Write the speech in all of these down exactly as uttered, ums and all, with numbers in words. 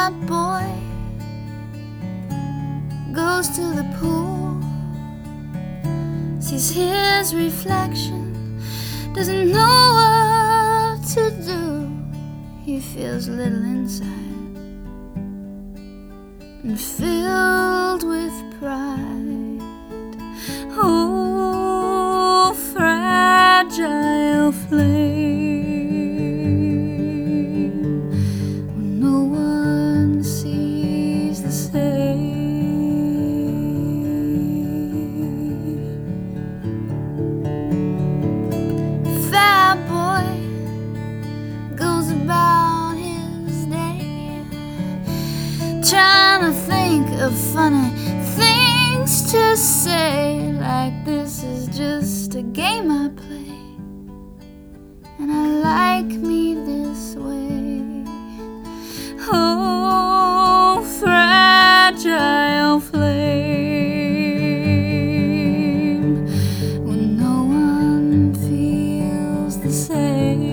fat boy goes to the pool, sees his reflection, doesn't know what to do. He feels little inside and filled with pride. Oh, fragile flame, when no one sees the same. Fat boy goes about his day, trying to think of funny things to say, like this is just a game I play, and I like me this way. Oh, fragile flame, when no one feels the same.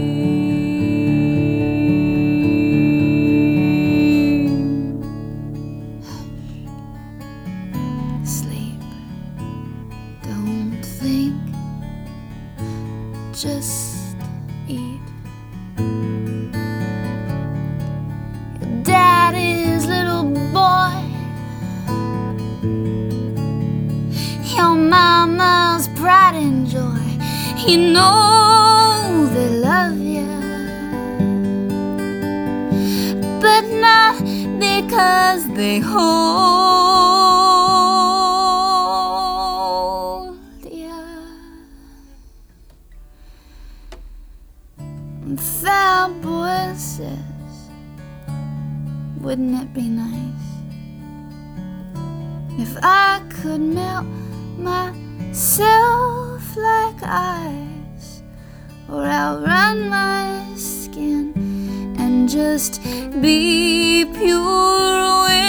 Sleep, don't think, just eat. Your daddy's little boy, your mama's pride and joy. You know they love you, but not because they hold you. And fat boy says, wouldn't it be nice if I could melt myself like ice, or outrun my skin and just be pure wind?